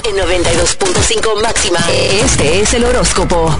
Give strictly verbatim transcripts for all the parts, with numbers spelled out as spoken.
en noventa y dos punto cinco máxima. Este es el horóscopo.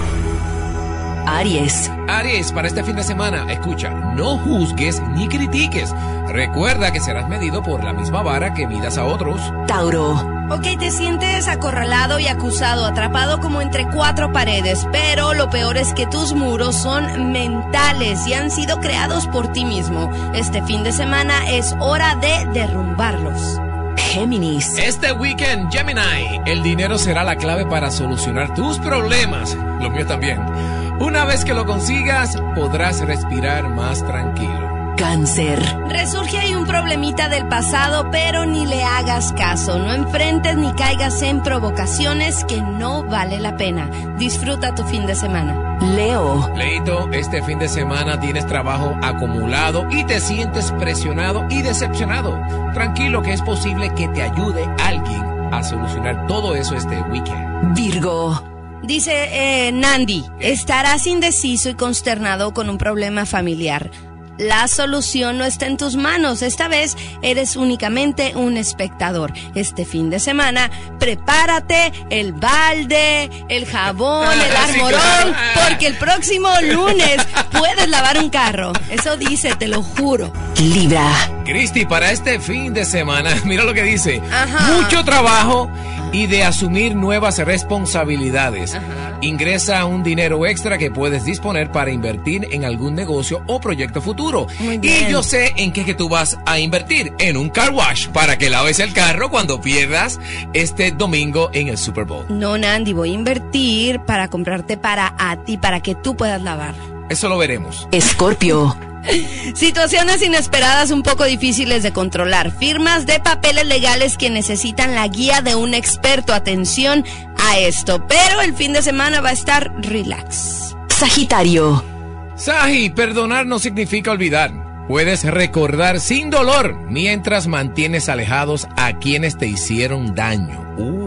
Aries. Aries, para este fin de semana, escucha, no juzgues ni critiques. Recuerda que serás medido por la misma vara que midas a otros. Tauro. Ok, te sientes acorralado y acusado, atrapado como entre cuatro paredes, pero lo peor es que tus muros son mentales y han sido creados por ti mismo. Este fin de semana es hora de derrumbarlos. Géminis. Este weekend, Gemini, el dinero será la clave para solucionar tus problemas. Los míos también. Una vez que lo consigas, podrás respirar más tranquilo. Cáncer. Resurge ahí un problemita del pasado, pero ni le hagas caso. No enfrentes ni caigas en provocaciones que no vale la pena. Disfruta tu fin de semana. Leo. Leito, este fin de semana tienes trabajo acumulado y te sientes presionado y decepcionado. Tranquilo que es posible que te ayude alguien a solucionar todo eso este weekend. Virgo. Dice eh, Nandi, estarás indeciso y consternado con un problema familiar. La solución no está en tus manos. Esta vez eres únicamente un espectador. Este fin de semana, prepárate el balde, el jabón, el armorón, porque el próximo lunes puedes lavar un carro. Eso dice, te lo juro. Libra. Cristi, para este fin de semana, mira lo que dice. Ajá. Mucho trabajo y de asumir nuevas responsabilidades. Ajá. Ingresa un dinero extra que puedes disponer para invertir en algún negocio o proyecto futuro. Muy bien. Y yo sé en qué que tú vas a invertir, en un car wash, para que laves el carro cuando pierdas este domingo en el Super Bowl. No, Nandi, voy a invertir para comprarte para a ti, para que tú puedas lavar. Eso lo veremos. Escorpio. Situaciones inesperadas un poco difíciles de controlar. Firmas de papeles legales que necesitan la guía de un experto. Atención a esto. Pero el fin de semana va a estar relax. Sagitario. Saji, perdonar no significa olvidar. Puedes recordar sin dolor mientras mantienes alejados a quienes te hicieron daño. Uh.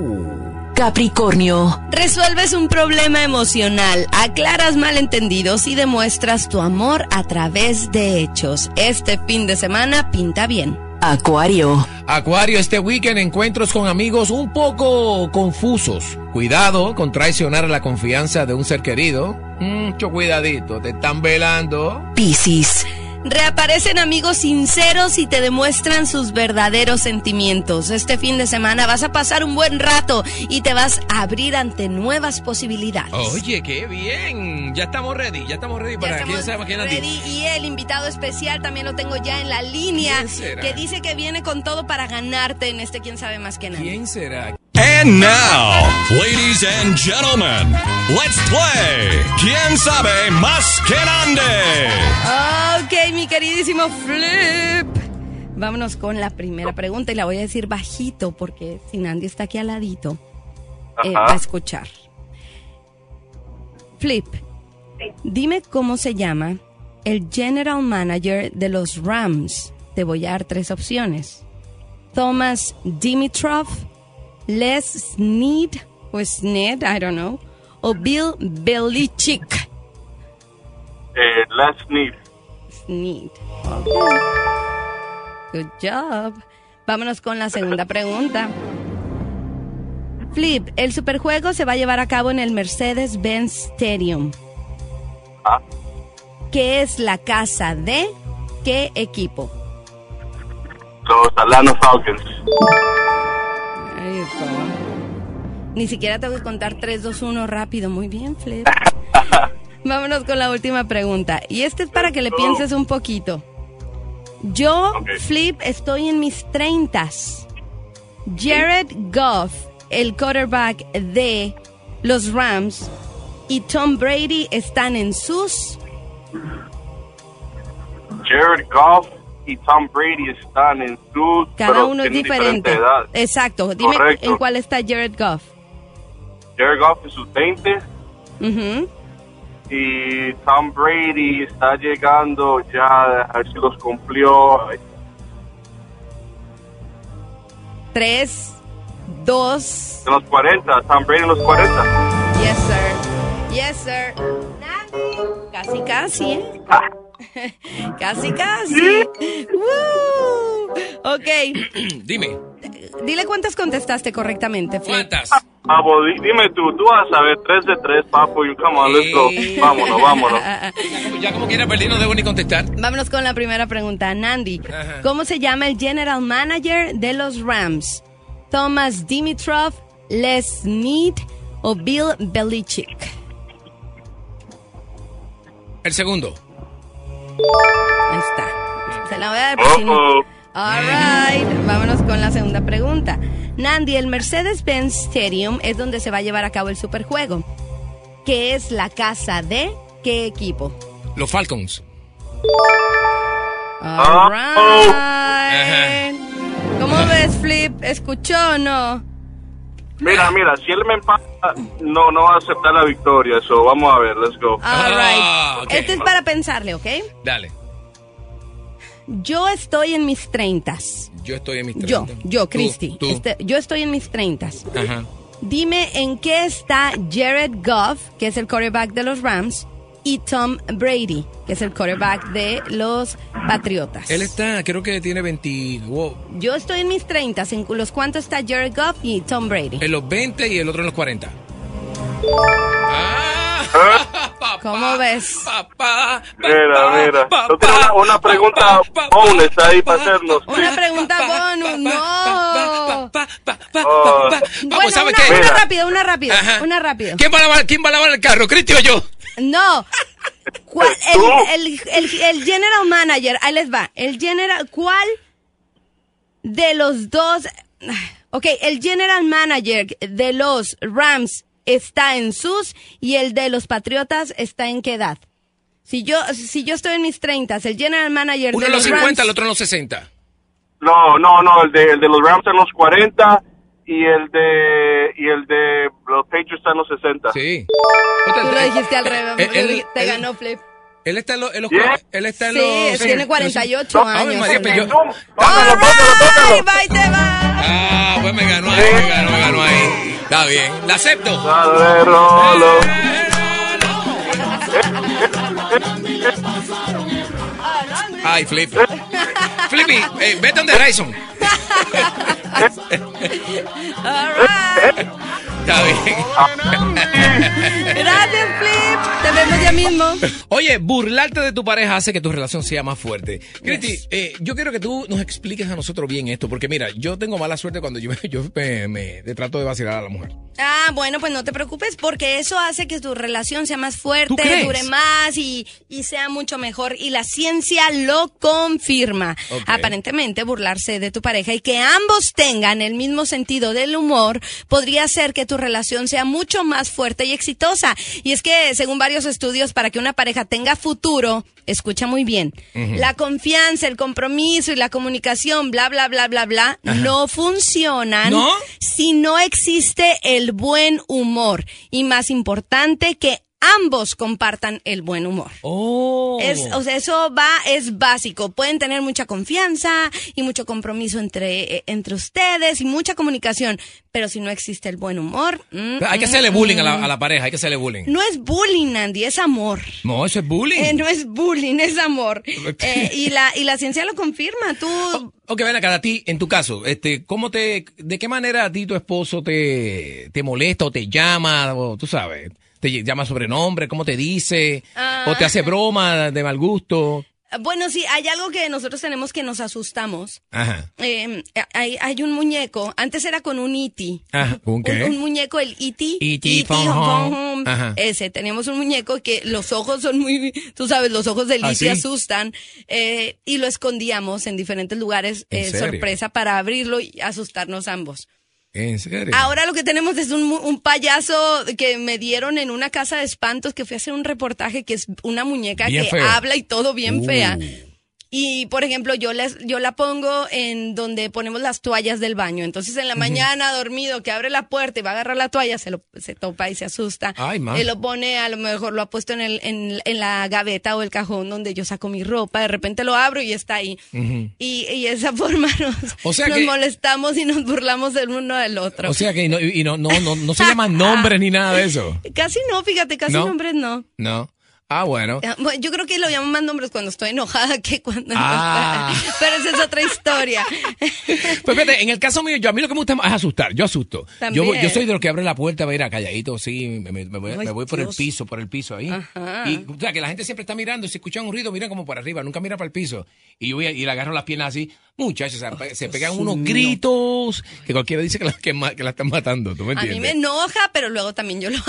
Capricornio. Resuelves un problema emocional, aclaras malentendidos y demuestras tu amor a través de hechos. Este fin de semana pinta bien. Acuario. Acuario, este weekend encuentros con amigos un poco confusos. Cuidado con traicionar la confianza de un ser querido. Mucho cuidadito, te están velando. Piscis. Reaparecen amigos sinceros y te demuestran sus verdaderos sentimientos. Este fin de semana vas a pasar un buen rato y te vas a abrir ante nuevas posibilidades. Oye, qué bien. Ya estamos ready, ya estamos ready para quién sabe quién ready. Y el invitado especial también lo tengo ya en la línea, que dice que viene con todo para ganarte en este quién sabe más que nadie. ¿Quién será? And now, ladies and gentlemen, let's play ¿Quién sabe más que nadie? Ok, mi queridísimo Flip. Vámonos con la primera pregunta y la voy a decir bajito porque si Nandi está aquí al ladito, eh, va a escuchar. Flip, dime cómo se llama el general manager de los Rams. Te voy a dar tres opciones. Thomas Dimitrov, Les Snead o Snead, I don't know, o Bill Belichick. Eh, Les Snead. Snead. Okay. Good job. Vámonos con la segunda pregunta. Flip, el superjuego se va a llevar a cabo en el Mercedes-Benz Stadium. Ah. ¿Qué es la casa de qué equipo? Los Atlanta Falcons. Ahí está. Ni siquiera tengo que contar tres, dos, uno rápido. Muy bien, Flip. Vámonos con la última pregunta. Y este es para que le pienses un poquito. Yo, okay. Flip, estoy en mis treintas. Jared Goff, el quarterback de los Rams, y Tom Brady están en sus... Jared Goff y Tom Brady están en sus... Cada uno es diferente. Exacto. Dime Correcto. En cuál está Jared Goff. Jared Goff en sus veinte. Uh-huh. Y Tom Brady está llegando ya, a ver si los cumplió. Tres, dos... En los cuarenta, Tom Brady en los cuarenta. Yes, sir. Yes, sir. Casi, casi, ¿eh? Ah. Casi, casi. ¿Sí? Woo. Ok. Dime. dile cuántas contestaste correctamente, Flip. ¿Cuántas? Ah, pues, di- dime tú, tú vas a ver, tres de tres, papo, y come on, let's go. Sí. Vámonos, vámonos. Ya como, ya como quiera perdí, no debo ni contestar. Vámonos con la primera pregunta. Nandi, Ajá. ¿cómo se llama el general manager de los Rams? ¿Thomas Dimitrov, Les Snead o Bill Belichick? El segundo. Ahí está. Se la voy a dar por si no. Uh-oh. All right. Vámonos con la segunda pregunta. Nandi, el Mercedes-Benz Stadium es donde se va a llevar a cabo el superjuego. ¿Qué es la casa de qué equipo? Los Falcons. All Uh-oh. right. ¿Cómo ves, Flip? ¿Escuchó o no? Mira, mira, si él me empata, no, no va a aceptar la victoria, eso, vamos a ver, let's go. All Ah, right. ok. Este es para pensarle, ¿ok? Dale. Yo estoy en mis treintas. Yo estoy en mis Yo, treinta. yo, Tú, Cristi. tú. Este, yo estoy en mis treintas. Ajá. Dime en qué está Jared Goff, que es el quarterback de los Rams, y Tom Brady, que es el quarterback de los Patriotas. Él está, creo que tiene veinte. Wow, Yo estoy en mis treintas. ¿En los cuántos está Jared Goff y Tom Brady? en los veinte y el otro en los cuarenta. Ah, papá, ¿Cómo ves? Papá, Mira, mira. papá, No tiene una, una pregunta papá, bonus ahí papá, para hacernos. Una pregunta bonus, no. Oh. Bueno, ¿sabe una, qué? una Mira. rápida, una rápida, Ajá. una rápida. ¿Quién va a lavar, quién va a lavar el carro, Cristi o yo? No. ¿Cuál- ¿Tú? el, el, el, el general manager, ahí les va. El general, ¿cuál de los dos? Ok, el general manager de los Rams está en sus y el de los Patriotas está en qué edad? Si yo, si yo estoy en mis treintas, el general manager Uno de en los los cincuenta, el Rams, otro en los sesenta. No, no, no, el de, el de los Rams en los cuarenta y el de y el de los Patriots está en los sesenta. Sí. tú lo dijiste al revés, Eh, él- te él- ganó Flip. Él está en los, en los Yeah. él está en Sí, los tiene sí, cuarenta y ocho no, Ave años. María, pero yo- Tócalo, All tócalo, tócalo. right, bye, te va. Ah, pues me ganó ahí, me ganó, me ganó ahí. Está bien, la acepto. Dale, Rolo. Ay, Flip. Flippy, eh, vete donde Ryson. All right. Está bien. Gracias, Flip. Te vemos ya mismo. Oye, burlarte de tu pareja hace que tu relación sea más fuerte. Cristi, eh, yo quiero que tú nos expliques a nosotros bien esto, porque mira, yo tengo mala suerte cuando yo, yo me, me- me trato de vacilar a la mujer. Ah, bueno, pues no te preocupes porque eso hace que tu relación sea más ¿Tú fuerte, crees? dure más y, y sea mucho mejor. Y la ciencia lo confirma. Ok. Aparentemente, burlarse de tu pareja y que ambos tengan el mismo sentido del humor podría hacer que tu relación sea mucho más fuerte y exitosa. Y es que, según varios estudios, para que una pareja tenga futuro, escucha muy bien, la confianza, el compromiso y la comunicación, bla, bla, bla, bla, bla, no funcionan ¿No? si no existe el buen humor. Y más importante, que ambos compartan el buen humor. Oh. Es, o sea, eso va, es básico. Pueden tener mucha confianza y mucho compromiso entre, eh, entre ustedes y mucha comunicación, pero si no existe el buen humor... mm, Hay que hacerle bullying a la, a la pareja, hay que hacerle bullying. no es bullying, Andy, es amor. No, eso es bullying. Eh, no es bullying, es amor. Eh, y la y la ciencia lo confirma. Tú... Ok, ven acá, a ti, en tu caso, este, ¿cómo te, de qué manera a ti tu esposo te, te molesta o te llama, o tú sabes, te llama sobrenombre, cómo te dice, Ah. o te hace broma de mal gusto? Bueno, sí, hay algo que nosotros tenemos que nos asustamos. Ajá. Eh, hay, hay un muñeco, antes era con un E T. Ajá, ¿un qué? Un, un muñeco, el E T. E T Phone Home. Ajá. Ese, teníamos un muñeco que los ojos son muy, tú sabes, los ojos del ¿Ah, E T sí? asustan. Eh, y lo escondíamos en diferentes lugares, ¿En eh, serio? sorpresa, para abrirlo y asustarnos ambos. ¿En serio? Ahora lo que tenemos es un, mu- un payaso que me dieron en una casa de espantos, que fui a hacer un reportaje, que es una muñeca Bien que feo. habla y todo bien Uh. fea. Y, por ejemplo, yo les, yo la pongo en donde ponemos las toallas del baño. Entonces, en la mañana, dormido, que abre la puerta y va a agarrar la toalla, se lo, se topa y se asusta. Ay, ma. Él lo pone, a lo mejor lo ha puesto en el, en, en la gaveta o el cajón donde yo saco mi ropa. De repente lo abro y está ahí. Ujú. Y, y de esa forma nos, O sea nos que- molestamos y nos burlamos del uno del otro. O sea que no, y no, no, no, no se llaman nombres ni nada de eso. Casi no, fíjate, casi ¿No? nombres no. No. Ah, bueno. Yo creo que lo llamo más nombres cuando estoy enojada que cuando ah. no estoy. Pero esa es otra historia. Pues fíjate, en el caso mío, yo a mí lo que me gusta es asustar. Yo asusto. Yo, yo soy de los que abre la puerta, va a ir a calladito, sí, me, me, me voy, Ay, me voy por Dios. el piso, por el piso ahí. Ajá. Y o sea, que la gente siempre está mirando y si escuchan un ruido, miran como para arriba, nunca mira para el piso. Y yo voy a, y le agarro las piernas así. Muchachos, se, se pegan sí, unos gritos que cualquiera dice que la, que, que la están matando. ¿Tú me entiendes? A mí me enoja, pero luego también yo lo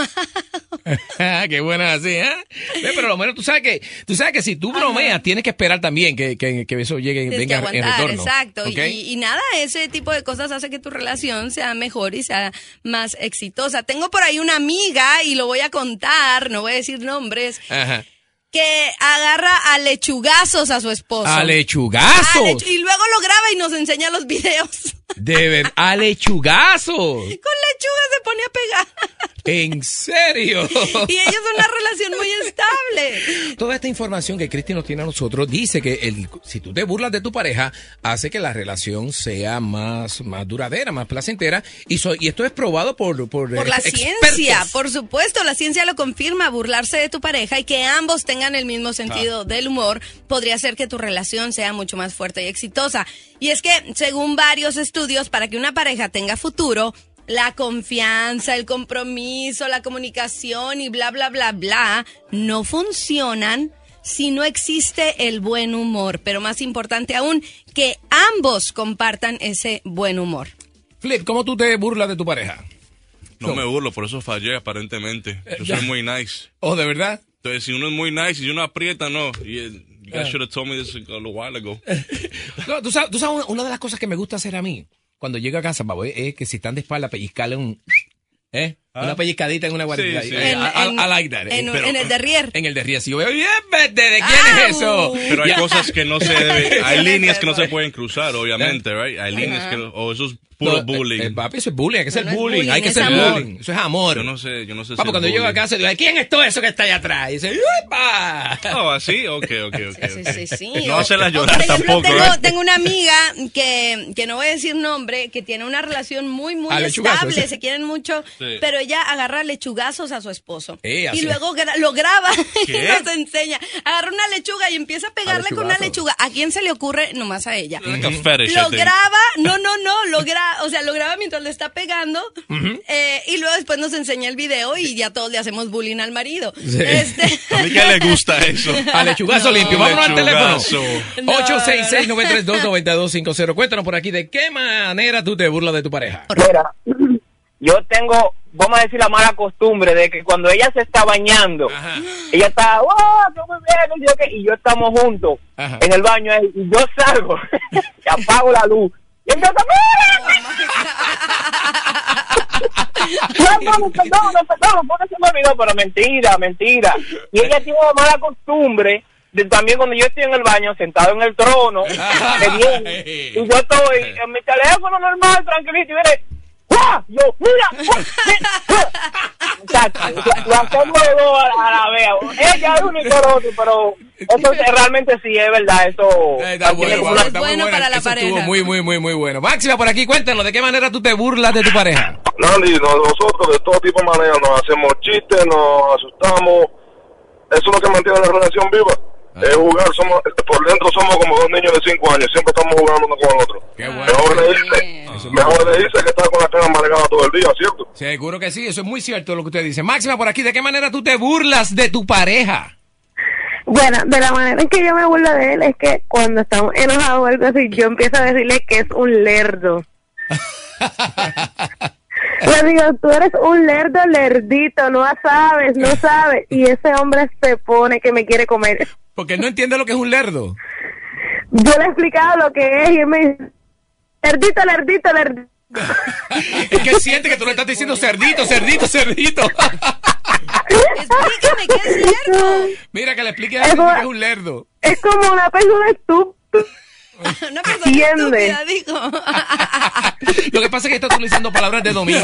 hago. Qué buena así, ¿eh? Pero lo menos tú sabes que tú sabes que si tú bromeas, Ajá. tienes que esperar también que, que, que eso llegue, tienes venga que en retorno. Exacto. ¿Okay? Y, y nada, ese tipo de cosas hace que tu relación sea mejor y sea más exitosa. Tengo por ahí una amiga, y lo voy a contar, no voy a decir nombres. Ajá. Que agarra a lechugazos a su esposo. ¿A lechugazos? A lechu- y luego lo graba y nos enseña los videos. De ver, a lechugazos. Con lechuga se pone a pegar. ¿En serio? Y ellos son una relación muy estable. Toda esta información que Cristi nos tiene a nosotros dice que el, si tú te burlas de tu pareja, hace que la relación sea más, más duradera, más placentera. Y, so, y esto es probado por Por, por la expertos. Ciencia, por supuesto. La ciencia lo confirma. Burlarse de tu pareja y que ambos tengan el mismo sentido ah. del humor podría hacer que tu relación sea mucho más fuerte y exitosa. Y es que, según varios estudios, para que una pareja tenga futuro, la confianza, el compromiso, la comunicación y bla, bla, bla, bla, no funcionan si no existe el buen humor. Pero más importante aún, que ambos compartan ese buen humor. Flip, ¿cómo tú te burlas de tu pareja? No, no. me burlo, por eso fallé aparentemente. Yo soy muy nice. ¿Oh, de verdad? Entonces, si uno es muy nice y si uno aprieta, no. Y, you guys should have told me this a little while ago. No, tú sabes, tú sabes una, una de las cosas que me gusta hacer a mí cuando llego a casa, babo, es que si están de espalda, pellizcarle un... ¿Eh? ¿Ah? Una pellizcadita en una guardia. Sí, sí. I, I, I like that. En, pero, en el derrier. En el derrier. Si yo veo, bien, vete, ¿de quién ah, es eso? Pero hay cosas que no se debe, hay líneas que no se pueden cruzar, obviamente, right? Hay líneas uh-huh. que, o oh, eso es puro no, bullying. Eh, papi, eso es bullying, hay que ser no bullying, bullying, hay que ser amor. bullying. Eso es amor. Yo no sé, yo no sé. Papi, cuando yo llego a casa, digo, ¿quién es todo eso que está allá atrás? Y dice, ¡upa! Oh, ¿así? Ok, ok, ok. Sí, okay. sí, sí. No hacerla llorar por ejemplo, tampoco, tengo, ¿eh? tengo una amiga que, que no voy a decir nombre, que tiene una relación muy, muy ah, estable, se quieren mucho, sí. pero ella agarra lechugazos a su esposo. Eh, y luego gra- lo graba ¿Qué? y nos enseña. Agarra una lechuga y empieza a pegarle a con una lechuga. ¿A quién se le ocurre? Nomás a ella. Like a fetish, lo graba, no, no, no, lo graba, o sea, lo graba mientras le está pegando, uh-huh. eh, y luego después nos enseña el video y ya todos le hacemos bullying al marido. Sí. Este... A mí que le gusta eso. A lechugazo no, limpio. Vámonos lechugazo. al teléfono. No, ocho seis seis, nueve tres dos, nueve dos cinco cero. Cuéntanos por aquí, ¿de qué manera tú te burlas de tu pareja? Mira, yo tengo, vamos a decir, la mala costumbre de que cuando ella se está bañando, Ajá. ella está, ¡wow! ¡Qué muy bien! Y yo, y yo estamos juntos Ajá. en el baño, y yo salgo, y apago la luz. Y entonces, ¡mira! Perdón, perdón, perdón, porque se me olvidó, pero mentira, mentira. Y ella tiene la mala costumbre de también cuando yo estoy en el baño, sentado en el trono, me viene, y yo estoy en mi teléfono normal, tranquilito, y viene, ¡ah! Yo, mira, muchachos, lo hacemos de dos a la vez. Ella es uno y por otro, pero eso realmente sí es verdad. Eso está bueno, bueno, es bueno para la eso pareja. Estuvo muy, muy, muy, muy bueno. Máxima, por aquí, cuéntanos, ¿de qué manera tú te burlas de tu pareja? Nandy, nosotros de todo tipo de maneras nos hacemos chistes, nos asustamos. Eso es lo que mantiene la relación viva. Ah. Es jugar, somos por dentro somos como dos niños de cinco años, siempre estamos jugando uno con el otro. Qué bueno. Mejor reírse, ah. mejor reírse que estar con la cara amargada todo el día, ¿cierto? Seguro que sí, eso es muy cierto lo que usted dice. Máxima, por aquí, ¿de qué manera tú te burlas de tu pareja? Bueno, de la manera en que yo me burlo de él es que cuando estamos enojados o algo así, yo empiezo a decirle que es un lerdo. Le digo, tú eres un lerdo lerdito, no sabes, no sabes. Y ese hombre se pone que me quiere comer. Porque él no entiende lo que es un lerdo. Yo le he explicado lo que es y él me dice, lerdito, lerdito, lerdito. Es que él siente que tú le estás diciendo cerdito, cerdito, cerdito. Explícame qué es lerdo. Mira, que le explique a él que es un lerdo. Es como una persona estúpida. Una persona ¿Entiende? estúpida, dijo. Lo que pasa es que está utilizando palabras de domingo.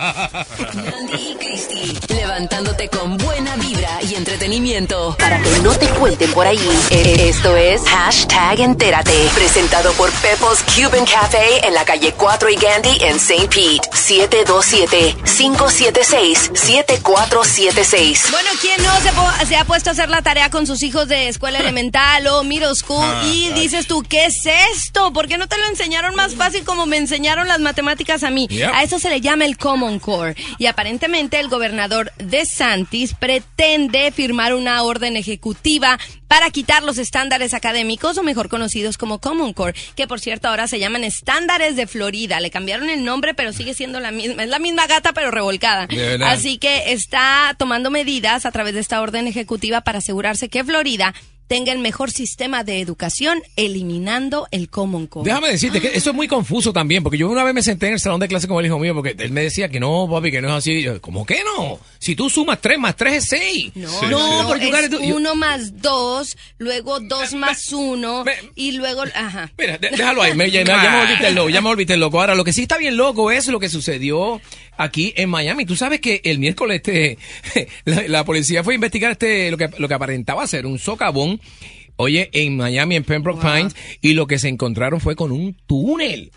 Nandy y Cristi, levantándote con buena vibra y entretenimiento. Para que no te cuenten por ahí. Esto es Hashtag Entérate. Presentado por Pepo's Cuban Café en la calle cuatro y Gandhi en Saint Pete. siete dos siete, cinco siete seis, siete cuatro siete seis. Bueno, ¿quién no se, po- se ha puesto a hacer la tarea con sus hijos de escuela elemental o middle school? Ah, y ay. dices tú, ¿qué es esto? ¿Por qué no te lo enseñaron más fácil como me enseñaron las matemáticas a mí? Yep. A eso se le llama el Common Core. Y aparentemente el gobernador DeSantis pretende firmar una orden ejecutiva para quitar los estándares académicos, o mejor conocidos como Common Core, que por cierto ahora se llaman estándares de Florida. Le cambiaron el nombre, pero sigue siendo la misma. Es la misma gata, pero revolcada. De verdad. Así que está tomando medidas a través de esta orden ejecutiva para asegurarse que Florida tenga el mejor sistema de educación, eliminando el Common Core. Déjame decirte que eso es muy confuso también, porque yo una vez me senté en el salón de clase con el hijo mío, porque él me decía que no, papi, que no es así. Y yo, ¿cómo que no? Si tú sumas tres más tres es seis. No, Sí, no, sí. porque tú es ganas tú- yo- uno más dos, luego dos más uno, me- y luego, ajá. Mira, de- déjalo ahí, me, ya, ya me volviste loco, ya me volviste loco. Ahora, lo que sí está bien loco es lo que sucedió aquí en Miami. Tú sabes que el miércoles este, la, la policía fue a investigar este lo que, lo que aparentaba ser un socavón, oye, en Miami, en Pembroke Wow. Pines, y lo que se encontraron fue con un túnel.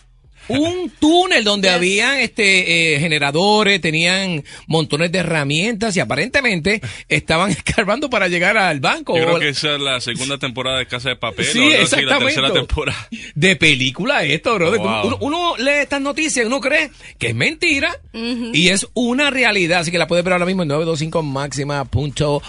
Un túnel donde Yes. habían este eh, generadores, tenían montones de herramientas y aparentemente estaban escarbando para llegar al banco. Yo O- creo que esa es la segunda temporada de Casa de Papel. Sí, o algo así, la exactamente. tercera temporada. De película esto, brother. Wow. Uno, uno lee estas noticias y uno cree que es mentira y es una realidad. Así que la puedes ver ahora mismo en nueve dos cinco máxima punto.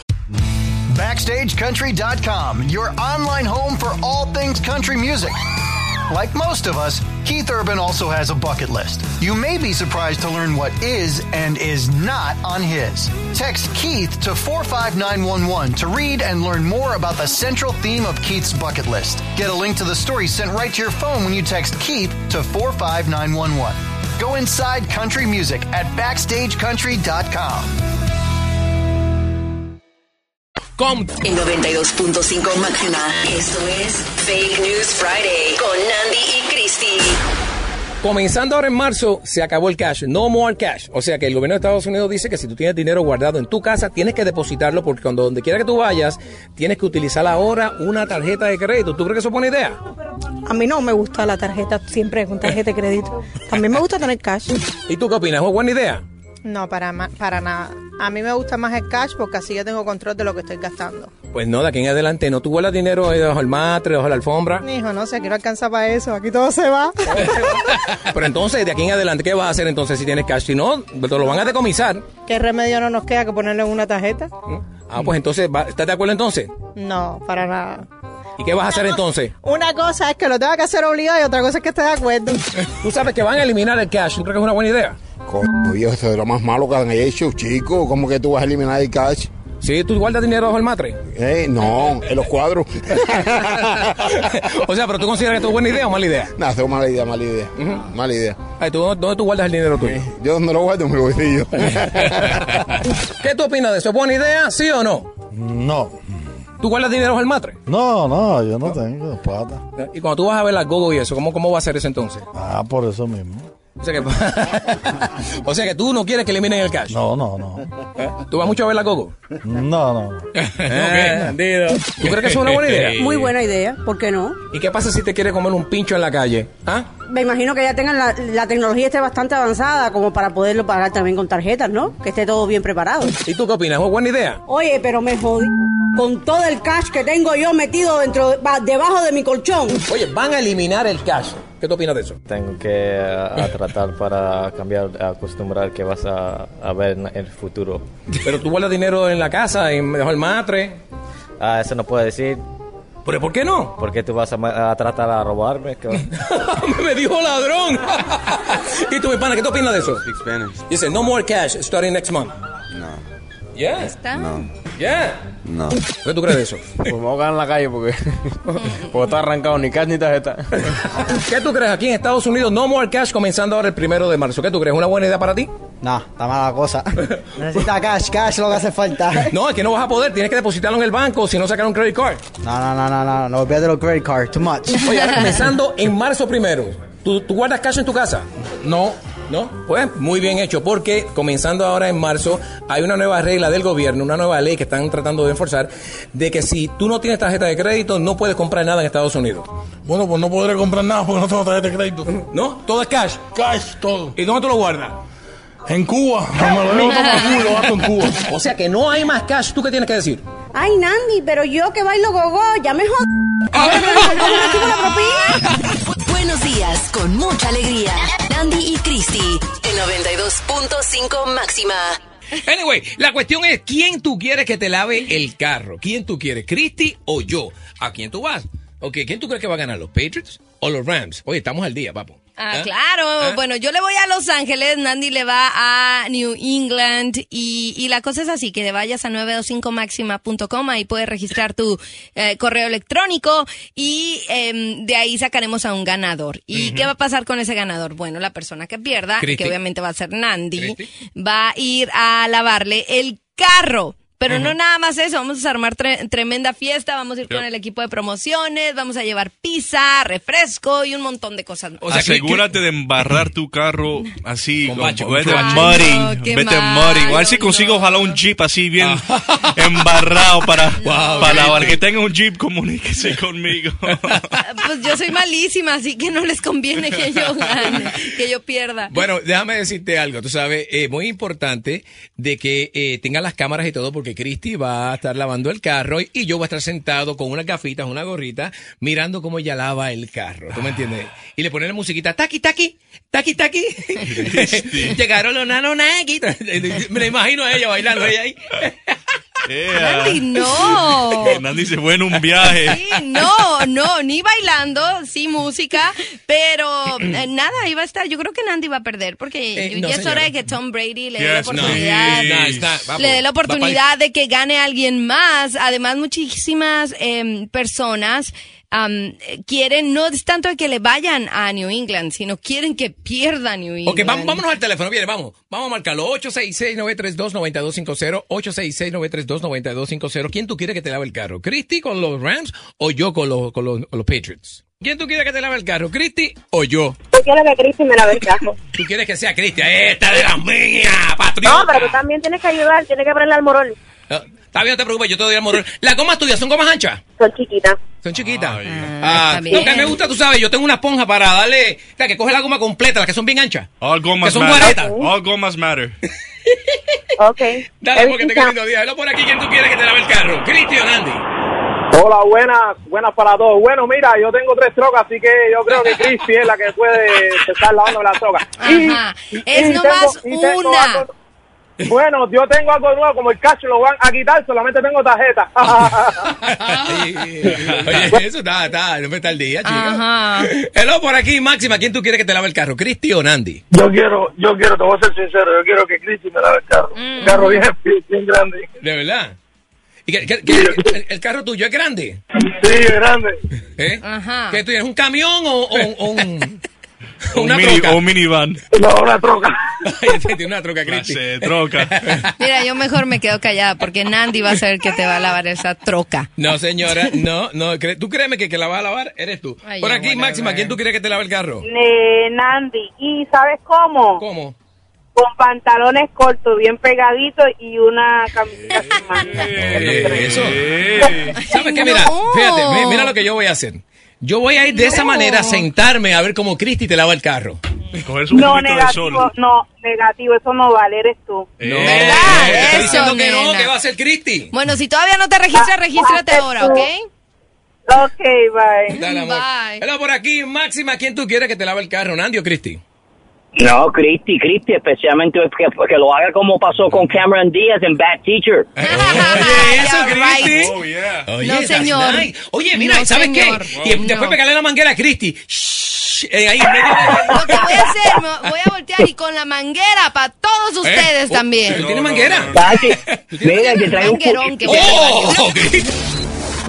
Backstage Country dot com, your online home for all things country music. Like most of us, Keith Urban also has a bucket list. You may be surprised to learn what is and is not on his. Text Keith to four five nine one one to read and learn more about the central theme of Keith's bucket list. Get a link to the story sent right to your phone when you text Keith to four five nine one one. Go inside country music at Backstage Country dot com. Com- En noventa y dos punto cinco máxima. Esto es Fake News Friday con Nandy y Cristi. Comenzando ahora en marzo, se acabó el cash. No more cash. O sea que el gobierno de Estados Unidos dice que si tú tienes dinero guardado en tu casa, tienes que depositarlo porque cuando donde quiera que tú vayas, tienes que utilizar ahora una tarjeta de crédito. ¿Tú crees que eso es buena idea? A mí no me gusta la tarjeta siempre con tarjeta de crédito. También me gusta tener cash. ¿Y tú qué opinas? ¿Es buena idea? No, para, ma- para nada. A mí me gusta más el cash porque así yo tengo control de lo que estoy gastando. Pues no, de aquí en adelante no. Tú guardas dinero ahí debajo del matre, debajo de la alfombra. Hijo, no sé, aquí no alcanza para eso. Aquí todo se va. Pero entonces, de aquí en adelante, ¿qué vas a hacer entonces si tienes cash? Si no, te lo van a decomisar. ¿Qué remedio no nos queda que ponerlo en una tarjeta? Ah, pues entonces, va- ¿estás de acuerdo entonces? No, para nada. ¿Y qué vas a hacer entonces? Una cosa es que lo tenga que hacer obligado y otra cosa es que esté de acuerdo. Tú sabes que van a eliminar el cash. ¿Tú crees que es una buena idea? Coño, viejo, eso es lo más malo que han hecho, chico. ¿Cómo que tú vas a eliminar el cash? Sí, ¿tú guardas dinero bajo el matre? Eh, no, en los cuadros. O sea, pero ¿tú consideras que esto es buena idea o mala idea? No, eso es mala idea, mala idea. Mala idea. Ay, ¿tú, ¿dónde tú guardas el dinero tuyo? Yo donde lo guardo en mi bolsillo. ¿Qué tú opinas de eso? ¿Es buena idea, sí o no? No. ¿Tú guardas dinero bajo el matre? No, no, yo no tengo plata. Y cuando tú vas a ver las gogo y eso, ¿cómo, cómo va a ser eso entonces? Ah, por eso mismo. O sea, que, o sea que tú no quieres que eliminen el cash. No, no, no. ¿Eh? ¿Tú vas mucho a ver la gogo? No, no. Eh, ¿Tú crees que eso es una buena idea? Muy buena idea, ¿por qué no? ¿Y qué pasa si te quieres comer un pincho en la calle? ¿Ah? Me imagino que ya tengan la, la tecnología esté bastante avanzada como para poderlo pagar también con tarjetas, ¿no? Que esté todo bien preparado. ¿Y tú qué opinas? ¿Es buena idea? Oye, pero me jodí con todo el cash que tengo yo metido dentro, va- debajo de mi colchón. Oye, van a eliminar el cash. ¿Qué tú opinas de eso? Tengo que a, a tratar para cambiar, a acostumbrar que vas a, a ver en el futuro. Pero tú guardas dinero en la casa, en debajo del matre. Ah, eso no puedo decir. ¿Pero por qué no? Porque tú vas a, ma- a tratar a robarme. ¿Qué? Me dijo ladrón. ¿Y tú, mi pana, qué tú opinas de eso? Speak Spanish. Dice, no more cash starting next month. No. Yeah. ¿Está? No. Yeah. No. ¿Qué tú crees de eso? Pues me voy a quedar en la calle porque, porque está arrancado ni cash ni tarjeta. ¿Qué tú crees aquí en Estados Unidos? No more cash comenzando ahora el primero de marzo. ¿Qué tú crees? ¿Una buena idea para ti? No, está mala la cosa. Necesita cash, cash lo que hace falta. No, es que no vas a poder, tienes que depositarlo en el banco, si no sacar un credit card. No, no, no, no, no, no olvídate de los credit cards, too much. Oye, ahora comenzando en marzo primero, ¿tú, ¿tú guardas cash en tu casa? No. ¿No? Pues muy bien hecho, porque comenzando ahora en marzo hay una nueva regla del gobierno, una nueva ley que están tratando de enforzar, de que si tú no tienes tarjeta de crédito no puedes comprar nada en Estados Unidos. Bueno, pues no podré comprar nada porque no tengo tarjeta de crédito. ¿No? ¿Todo es cash? Cash, todo. ¿Y dónde tú lo guardas? En Cuba. Me lo llevo todo para Cuba y lo gasto en Cuba. O sea que no hay más cash. ¿Tú qué tienes que decir? Ay, Nandi, pero yo que bailo gogo, ya me jod... Ahora me recibo la propina. Buenos días, con mucha alegría. Nandi y Christy, el noventa y dos punto cinco máxima. Anyway, la cuestión es, ¿quién tú quieres que te lave el carro? ¿Quién tú quieres, Christy o yo? ¿A quién tú vas? Ok, ¿quién tú crees que va a ganar, los Patriots o los Rams? Oye, estamos al día, papo. Ah, ¿Ah? claro. ¿Ah? Bueno, yo le voy a Los Ángeles, Nandi le va a New England y, y la cosa es así, que te vayas a novecientos veinticinco máxima punto com, ahí puedes registrar tu eh, correo electrónico y eh, de ahí sacaremos a un ganador. ¿Y uh-huh. qué va a pasar con ese ganador? Bueno, la persona que pierda, Christy, que obviamente va a ser Nandi, Christy, va a ir a lavarle el carro. Pero uh-huh. no nada más eso, vamos a armar tre- tremenda fiesta, vamos a ir yep. con el equipo de promociones, vamos a llevar pizza, refresco y un montón de cosas. O sea, asegúrate que... de embarrar tu carro así, con macho, vete en mudding, vete en mudding. A ver si consigo ojalá un Jeep así bien embarrado para, wow, para lavar. Que tenga un Jeep, comuníquese conmigo. Pues yo soy malísima, así que no les conviene que yo gane, que yo pierda. Bueno, déjame decirte algo, tú sabes, eh, muy importante de que eh, tengan las cámaras y todo, porque Christy va a estar lavando el carro y yo voy a estar sentado con unas gafitas, una gorrita, mirando cómo ella lava el carro. ¿Tú me entiendes? Y le ponen la musiquita, taqui, taqui, taqui, taqui. Llegaron los nanos naki. Me la imagino a ella bailando ella ahí. Yeah. Nandi, no. Nandi se fue en un viaje. Sí, no, no, ni bailando, sí música, pero eh, nada, iba a estar. Yo creo que Nandi va a perder porque eh, ya no, es señora. hora de que Tom Brady le yes, dé la oportunidad, no, nice, nice. le dé la oportunidad de que gane alguien más. Además, muchísimas eh, personas Um, quieren, no es tanto que le vayan a New England, sino quieren que pierda New England. Ok, vamos, vámonos al teléfono, viene, vamos. Vamos a marcarlo, ocho seis seis, nueve tres dos, nueve dos cinco cero, ocho seis seis, nueve tres dos, nueve dos cinco cero. ¿Quién tú quieres que te lave el carro? ¿Christy con los Rams o yo con los, con los, con los Patriots? ¿Quién tú quieres que te lave el carro? ¿Christy o yo? Yo quiero que Christy me lave el carro. ¿Tú quieres que sea Christy? ¡Esta de las mías, patriota! No, pero tú también tienes que ayudar, tienes que ponerle al morol. No, está bien, no te preocupes, yo te doy el morol. ¿Las gomas tuyas son gomas anchas? Son chiquitas. Son chiquitas. Oh, yeah. Ah, lo que me gusta, tú sabes, yo tengo una esponja para darle, o sea, que coge la goma completa, las que son bien anchas. All gomas que son matter. guaretas. All gomas matter. Ok. Dale, porque te lindo día. Dale por aquí, ¿quién tú quieres que te lave el carro? ¿Christy o Nandi? Hola, buenas, buenas para todos. Bueno, mira, yo tengo tres trocas, así que yo creo que Christy es la que puede estar lavando las trocas. Ajá, y, es y nomás tengo, y tengo una. algo, bueno, yo tengo algo nuevo, como el cash lo van a quitar, solamente tengo tarjeta. Oye, eso está, está, no me está el día, chico. Ajá. Hello, por aquí, Máxima, ¿quién tú quieres que te lave el carro? ¿Christy o Nandi? Yo quiero, yo quiero, te voy a ser sincero, yo quiero que Christy me lave el carro. Mm. Un carro bien, bien grande. ¿De verdad? ¿Y que, que, que el, el carro tuyo es grande? Sí, es grande. ¿Eh? Ajá. ¿Que tú tienes un camión o, o, o un... Una una mini, troca? o un minivan. No, una troca. Tiene una troca, Christy. Clase de troca. Mira, yo mejor me quedo callada porque Nandi va a ser el que te va a lavar esa troca. No, señora, no, no. cre- ¿Tú créeme que que la vas a lavar? Eres tú. Ay, Por ya, aquí, whatever. Máxima, ¿quién tú quieres que te lave el carro? Eh, Nandi, ¿y sabes cómo? ¿Cómo? Con pantalones cortos, bien pegaditos y una camiseta sin mangas. Eh, eso. Eh. ¿Sabes qué? Mira, No. fíjate, mi- mira lo que yo voy a hacer. Yo voy a ir de esa manera, sentarme a ver cómo Christy te lava el carro. Coger un No, poquito de sol. negativo, no, negativo, eso no vale, eres tú. Eh. ¿Verdad? te estoy Eso, diciendo que no, nena. que va a ser Christy. Bueno, si todavía no te registras, regístrate ahora, ¿ok? Ok, bye. Dale, amor. Bye. Hello, por aquí, Máxima, ¿quién tú quieres que te lave el carro? ¿Nandi o Christy? No, Christy, Christy, especialmente que, que lo haga como pasó con Cameron Díaz en Bad Teacher. Oye, eso, Yeah, Christy. right. Oh, yeah. Oye, No, that's señor. nice. Oye, mira, No, ¿sabes señor. qué? Y No. después pegarle la manguera a Christy. Shh, eh, ahí, en medio de- Lo que voy a hacer, me voy a voltear y con la manguera para todos ustedes Oh, también. ¿Tú tienes manguera? Pachi, mira, que trae un Manguerón que ¡Oh!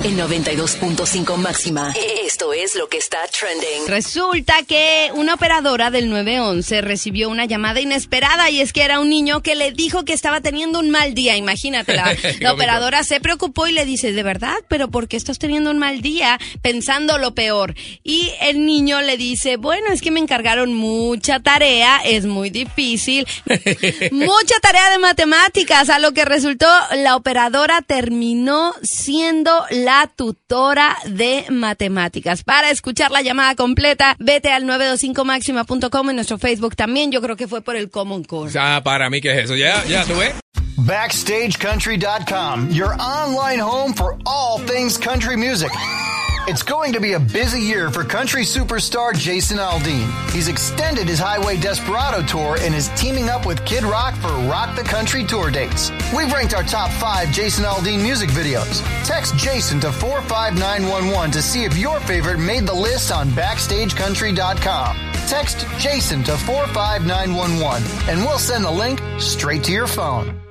En noventa y dos punto cinco máxima. Esto es lo que está trending. Resulta que una operadora del nueve once recibió una llamada inesperada y es que era un niño que le dijo que estaba teniendo un mal día. Imagínate, la, la operadora se preocupó y le dice, ¿de verdad? ¿Pero por qué estás teniendo un mal día? Pensando lo peor. Y el niño le dice, bueno, es que me encargaron mucha tarea, es muy difícil. Mucha tarea de matemáticas, a lo que resultó la operadora terminó siendo la tutora de matemáticas. Para escuchar la llamada completa, vete al nueve dos cinco máxima punto com en nuestro Facebook también. Yo creo que fue por el Common Core. Ah, para mí, ¿qué es eso? Ya, ya, ¿tú ves? Backstage Country dot com, your online home for all things country music. It's going to be a busy year for country superstar Jason Aldean. He's extended his Highway Desperado tour and is teaming up with Kid Rock for Rock the Country tour dates. We've ranked our top five Jason Aldean music videos. Text Jason to four five nine one one to see if your favorite made the list on Backstage Country dot com. Text Jason to four five nine one one and we'll send the link straight to your phone.